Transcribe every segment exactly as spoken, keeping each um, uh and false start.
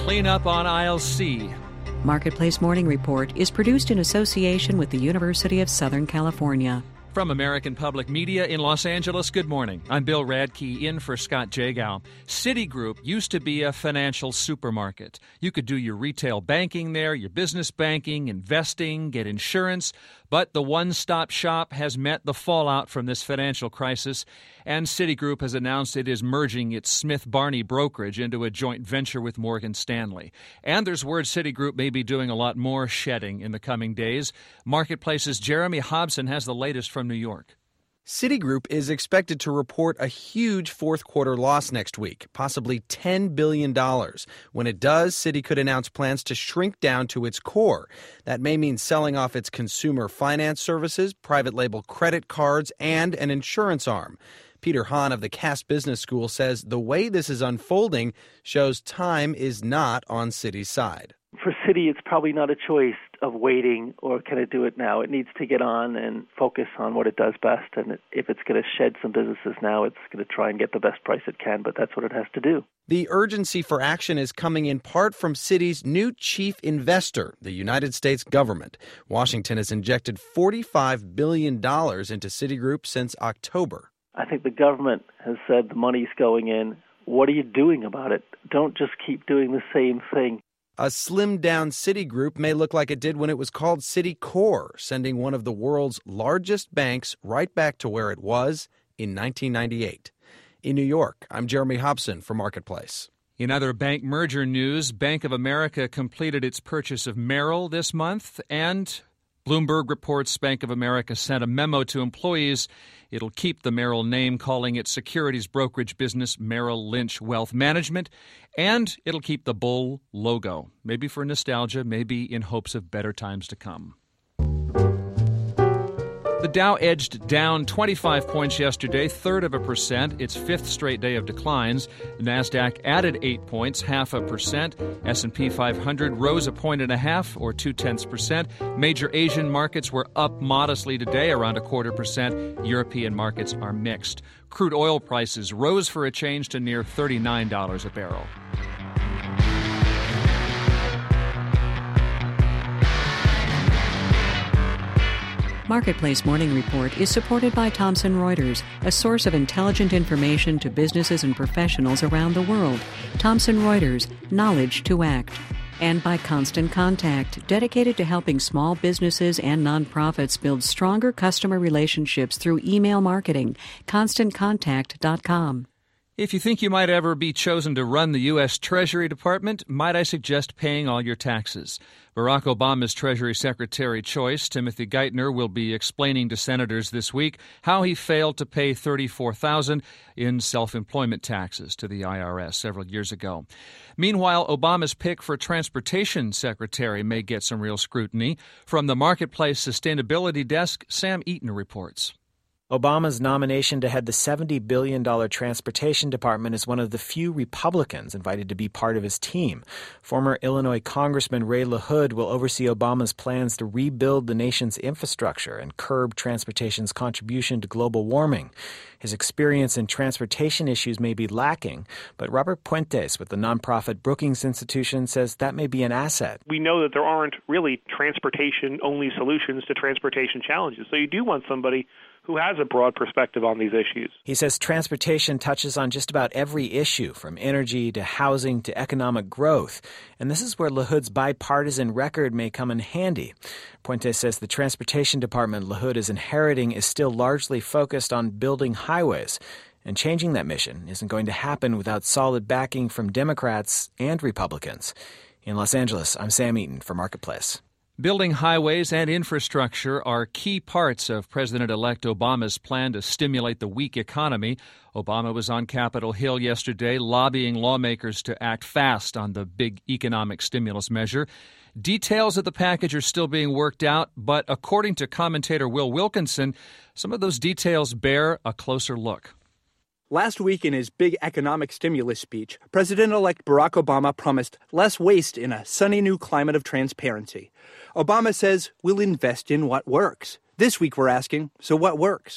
clean up on aisle C. Marketplace Morning Report is produced in association with the University of Southern California. From American Public Media in Los Angeles, good morning. I'm Bill Radke, in for Scott Jagow. Citigroup used to be a financial supermarket. You could do your retail banking there, your business banking, investing, get insurance. But the one-stop shop has met the fallout from this financial crisis, and Citigroup has announced it is merging its Smith Barney brokerage into a joint venture with Morgan Stanley. And there's word Citigroup may be doing a lot more shedding in the coming days. Marketplace's Jeremy Hobson has the latest from New York. Citigroup is expected to report a huge fourth quarter loss next week, possibly ten billion dollars. When it does, Citi could announce plans to shrink down to its core. That may mean selling off its consumer finance services, private label credit cards, and an insurance arm. Peter Hahn of the Cass Business School says the way this is unfolding shows time is not on Citi's side. For Citi, it's probably not a choice of waiting or can it do it now. It needs to get on and focus on what it does best. And if it's going to shed some businesses now, it's going to try and get the best price it can. But that's what it has to do. The urgency for action is coming in part from Citi's new chief investor, the United States government. Washington has injected forty-five billion dollars into Citigroup since October. I think the government has said the money's going in. What are you doing about it? Don't just keep doing the same thing. A slimmed-down Citigroup may look like it did when it was called Citicorp, sending one of the world's largest banks right back to where it was in nineteen ninety-eight. In New York, I'm Jeremy Hobson for Marketplace. In other bank merger news, Bank of America completed its purchase of Merrill this month, and Bloomberg reports Bank of America sent a memo to employees. It'll keep the Merrill name, calling its securities brokerage business Merrill Lynch Wealth Management, and it'll keep the bull logo, maybe for nostalgia, maybe in hopes of better times to come. The Dow edged down twenty-five points yesterday, third of a percent, its fifth straight day of declines. The Nasdaq added eight points, half a percent. S and P five hundred rose a point and a half, or two-tenths percent. Major Asian markets were up modestly today, around a quarter percent. European markets are mixed. Crude oil prices rose for a change to near thirty-nine dollars a barrel. Marketplace Morning Report is supported by Thomson Reuters, a source of intelligent information to businesses and professionals around the world. Thomson Reuters, knowledge to act. And by Constant Contact, dedicated to helping small businesses and nonprofits build stronger customer relationships through email marketing. constant contact dot com. If you think you might ever be chosen to run the U S. Treasury Department, might I suggest paying all your taxes? Barack Obama's Treasury Secretary choice, Timothy Geithner, will be explaining to senators this week how he failed to pay thirty-four thousand dollars in self-employment taxes to the I R S several years ago. Meanwhile, Obama's pick for Transportation Secretary may get some real scrutiny. From the Marketplace Sustainability Desk, Sam Eaton reports. Obama's nomination to head the seventy billion dollars Transportation Department is one of the few Republicans invited to be part of his team. Former Illinois Congressman Ray LaHood will oversee Obama's plans to rebuild the nation's infrastructure and curb transportation's contribution to global warming. His experience in transportation issues may be lacking, but Robert Puentes with the nonprofit Brookings Institution says that may be an asset. We know that there aren't really transportation-only solutions to transportation challenges, so you do want somebody who has a broad perspective on these issues. He says transportation touches on just about every issue, from energy to housing to economic growth. And this is where LaHood's bipartisan record may come in handy. Puentes says the Transportation Department LaHood is inheriting is still largely focused on building highways. And changing that mission isn't going to happen without solid backing from Democrats and Republicans. In Los Angeles, I'm Sam Eaton for Marketplace. Building highways and infrastructure are key parts of President-elect Obama's plan to stimulate the weak economy. Obama was on Capitol Hill yesterday lobbying lawmakers to act fast on the big economic stimulus measure. Details of the package are still being worked out, but according to commentator Will Wilkinson, some of those details bear a closer look. Last week in his big economic stimulus speech, President-elect Barack Obama promised less waste in a sunny new climate of transparency. Obama says we'll invest in what works. This week we're asking, so what works?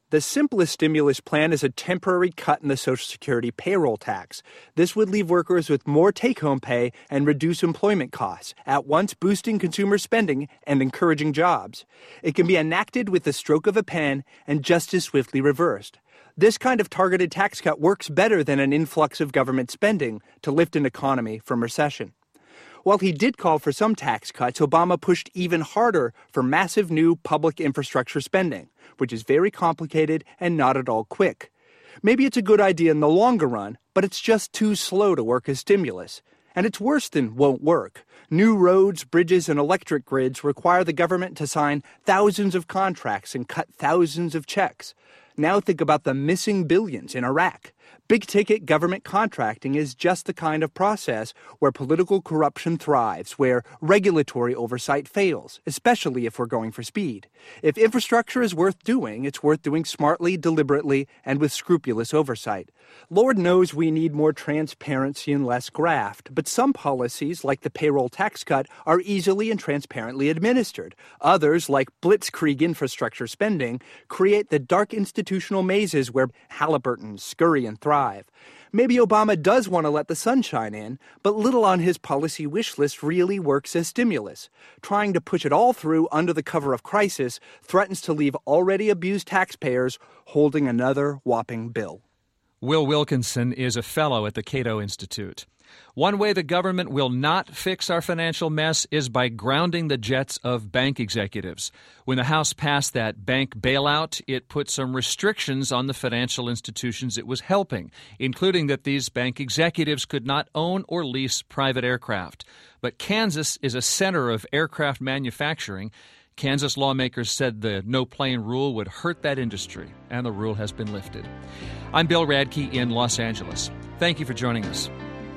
The simplest stimulus plan is a temporary cut in the Social Security payroll tax. This would leave workers with more take-home pay and reduce employment costs, at once boosting consumer spending and encouraging jobs. It can be enacted with the stroke of a pen and just as swiftly reversed. This kind of targeted tax cut works better than an influx of government spending to lift an economy from recession. While he did call for some tax cuts, Obama pushed even harder for massive new public infrastructure spending, which is very complicated and not at all quick. Maybe it's a good idea in the longer run, but it's just too slow to work as stimulus. And it's worse than won't work. New roads, bridges, and electric grids require the government to sign thousands of contracts and cut thousands of checks. Now think about the missing billions in Iraq. Big-ticket government contracting is just the kind of process where political corruption thrives, where regulatory oversight fails, especially if we're going for speed. If infrastructure is worth doing, it's worth doing smartly, deliberately, and with scrupulous oversight. Lord knows we need more transparency and less graft, but some policies, like the payroll tax cut, are easily and transparently administered. Others, like blitzkrieg infrastructure spending, create the dark institutional mazes where Halliburton scurry and thrive. Maybe Obama does want to let the sunshine in, but little on his policy wish list really works as stimulus. Trying to push it all through under the cover of crisis threatens to leave already abused taxpayers holding another whopping bill. Will Wilkinson is a fellow at the Cato Institute. One way the government will not fix our financial mess is by grounding the jets of bank executives. When the House passed that bank bailout, it put some restrictions on the financial institutions it was helping, including that these bank executives could not own or lease private aircraft. But Kansas is a center of aircraft manufacturing. Kansas lawmakers said the no-plane rule would hurt that industry, and the rule has been lifted. I'm Bill Radke in Los Angeles. Thank you for joining us.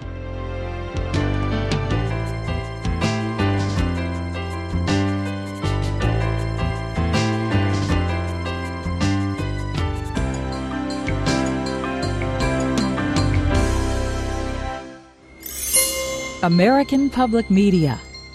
American Public Media.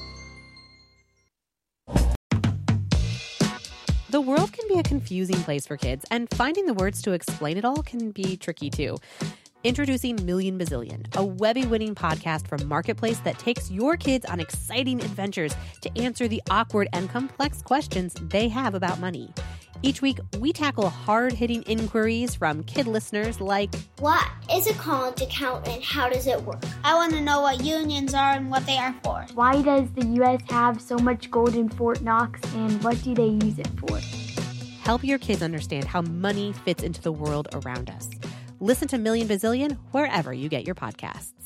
The world can be a confusing place for kids, and finding the words to explain it all can be tricky too. Introducing Million Bazillion, a Webby-winning podcast from Marketplace that takes your kids on exciting adventures to answer the awkward and complex questions they have about money. Each week, we tackle hard-hitting inquiries from kid listeners like, what is a college account and how does it work? I want to know what unions are and what they are for. Why does the U S have so much gold in Fort Knox and what do they use it for? Help your kids understand how money fits into the world around us. Listen to Million Bazillion wherever you get your podcasts.